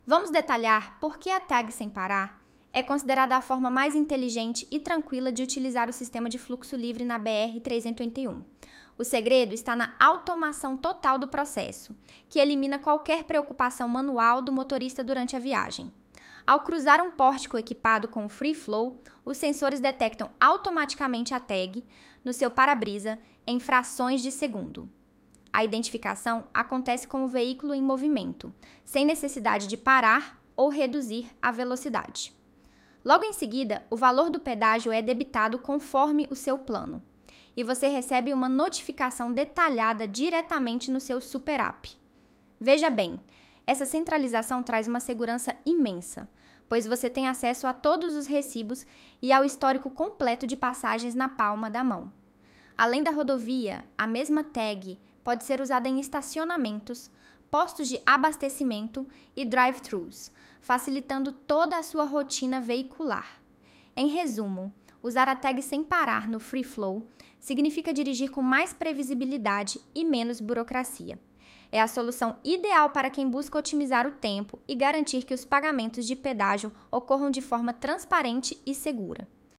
Vamos detalhar por que a tag sem parar é considerada a forma mais inteligente e tranquila de utilizar o sistema de fluxo livre na BR-381. O segredo está na automação total do processo, que elimina qualquer preocupação manual do motorista durante a viagem. Ao cruzar um pórtico equipado com Free Flow, os sensores detectam automaticamente a tag no seu para-brisa em frações de segundo. A identificação acontece com o veículo em movimento, sem necessidade de parar ou reduzir a velocidade. Logo em seguida, o valor do pedágio é debitado conforme o seu plano, e você recebe uma notificação detalhada diretamente no seu Super App. Veja bem, essa centralização traz uma segurança imensa, pois você tem acesso a todos os recibos e ao histórico completo de passagens na palma da mão. Além da rodovia, a mesma tag pode ser usada em estacionamentos, postos de abastecimento e drive-thrus, facilitando toda a sua rotina veicular. Em resumo, usar a tag sem parar no Free Flow significa dirigir com mais previsibilidade e menos burocracia. É a solução ideal para quem busca otimizar o tempo e garantir que os pagamentos de pedágio ocorram de forma transparente e segura.